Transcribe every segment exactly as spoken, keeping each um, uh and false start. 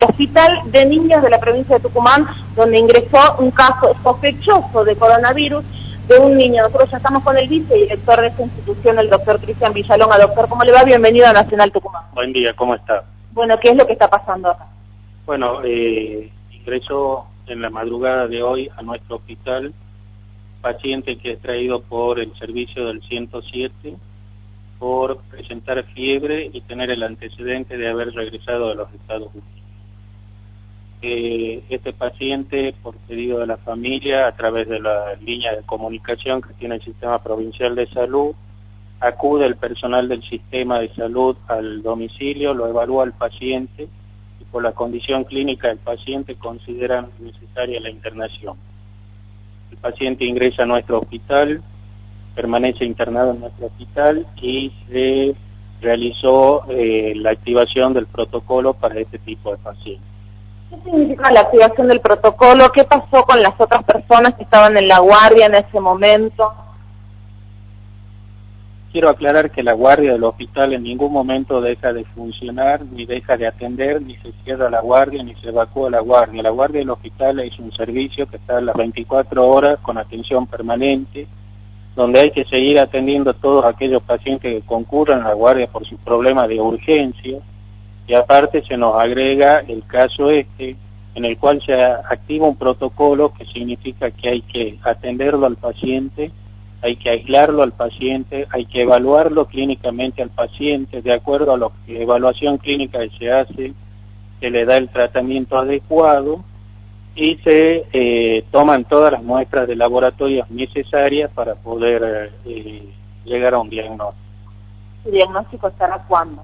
Hospital de Niños de la provincia de Tucumán, donde ingresó un caso sospechoso de coronavirus de un niño. Nosotros ya estamos con el vicedirector de esta institución, el doctor Cristian Villalonga. Doctor, ¿cómo le va? Bienvenido a Nacional Tucumán. Buen día, ¿cómo está? Bueno, ¿qué es lo que está pasando acá? Bueno, eh, ingresó en la madrugada de hoy a nuestro hospital paciente que es traído por el servicio del ciento siete por presentar fiebre y tener el antecedente de haber regresado de los Estados Unidos. Eh, este paciente, por pedido de la familia, a través de la línea de comunicación que tiene el Sistema Provincial de Salud, acude el personal del Sistema de Salud al domicilio, lo evalúa el paciente y por la condición clínica del paciente consideran necesaria la internación. El paciente ingresa a nuestro hospital, permanece internado en nuestro hospital y se realizó eh, la activación del protocolo para este tipo de pacientes. ¿Qué significa la activación del protocolo? ¿Qué pasó con las otras personas que estaban en la guardia en ese momento? Quiero aclarar que la guardia del hospital en ningún momento deja de funcionar, ni deja de atender, ni se cierra la guardia, ni se evacúa la guardia. La guardia del hospital es un servicio que está a las veinticuatro horas con atención permanente, donde hay que seguir atendiendo a todos aquellos pacientes que concurran a la guardia por sus problemas de urgencia, y aparte se nos agrega el caso este, en el cual se activa un protocolo que significa que hay que atenderlo al paciente, hay que aislarlo al paciente, hay que evaluarlo clínicamente al paciente, de acuerdo a la evaluación clínica que se hace, se le da el tratamiento adecuado y se eh, toman todas las muestras de laboratorio necesarias para poder eh, llegar a un diagnóstico. ¿El diagnóstico estará cuándo?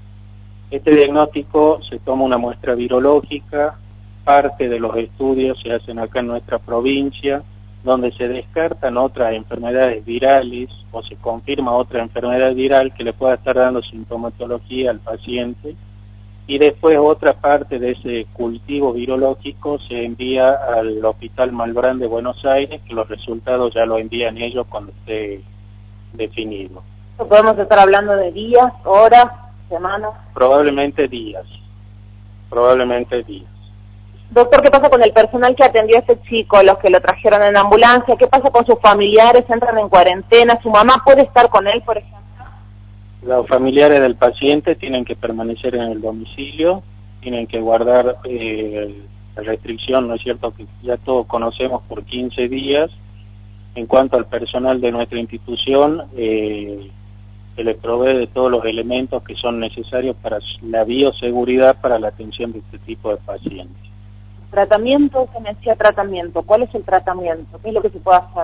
Este diagnóstico se toma una muestra virológica, parte de los estudios se hacen acá en nuestra provincia, donde se descartan otras enfermedades virales o se confirma otra enfermedad viral que le pueda estar dando sintomatología al paciente, y después otra parte de ese cultivo virológico se envía al Hospital Malbrán de Buenos Aires, que los resultados ya lo envían ellos cuando esté definido. ¿Podemos estar hablando de días, horas, semanas? Probablemente días, probablemente días. Doctor, ¿qué pasa con el personal que atendió a este chico, los que lo trajeron en ambulancia? ¿Qué pasa con sus familiares? ¿Entran en cuarentena? ¿Su mamá puede estar con él, por ejemplo? Los familiares del paciente tienen que permanecer en el domicilio, tienen que guardar eh, la restricción, ¿no es cierto?, que ya todos conocemos, por quince días. En cuanto al personal de nuestra institución, eh, se les provee de todos los elementos que son necesarios para la bioseguridad para la atención de este tipo de pacientes. ¿Tratamiento? Se me decía tratamiento. ¿Cuál es el tratamiento? ¿Qué es lo que se puede hacer?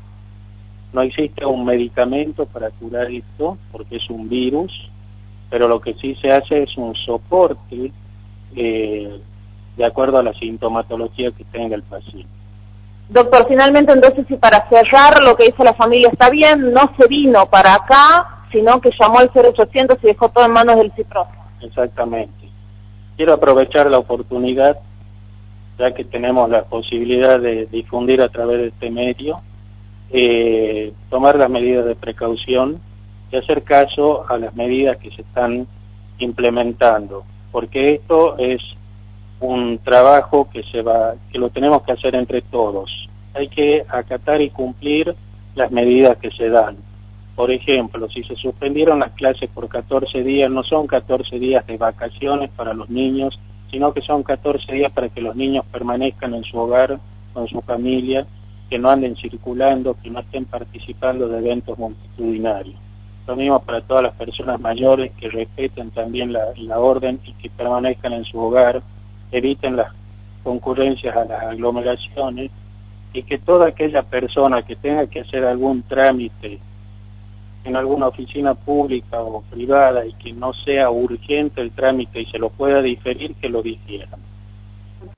No existe un medicamento para curar esto, porque es un virus, pero lo que sí se hace es un soporte eh, de acuerdo a la sintomatología que tenga el paciente. Doctor, finalmente entonces, y para cerrar, lo que dice la familia está bien, no se vino para acá, sino que llamó al cero ochocientos y dejó todo en manos del CIPROS. Exactamente. Quiero aprovechar la oportunidad, ya que tenemos la posibilidad de difundir a través de este medio, eh, tomar las medidas de precaución y hacer caso a las medidas que se están implementando, porque esto es un trabajo que se va, que lo tenemos que hacer entre todos. Hay que acatar y cumplir las medidas que se dan. Por ejemplo, si se suspendieron las clases por catorce días, no son catorce días de vacaciones para los niños, sino que son catorce días para que los niños permanezcan en su hogar, con su familia, que no anden circulando, que no estén participando de eventos multitudinarios. Lo mismo para todas las personas mayores, que respeten también la, la orden y que permanezcan en su hogar, eviten las concurrencias a las aglomeraciones, y que toda aquella persona que tenga que hacer algún trámite en alguna oficina pública o privada y que no sea urgente el trámite y se lo pueda diferir, que lo difiera.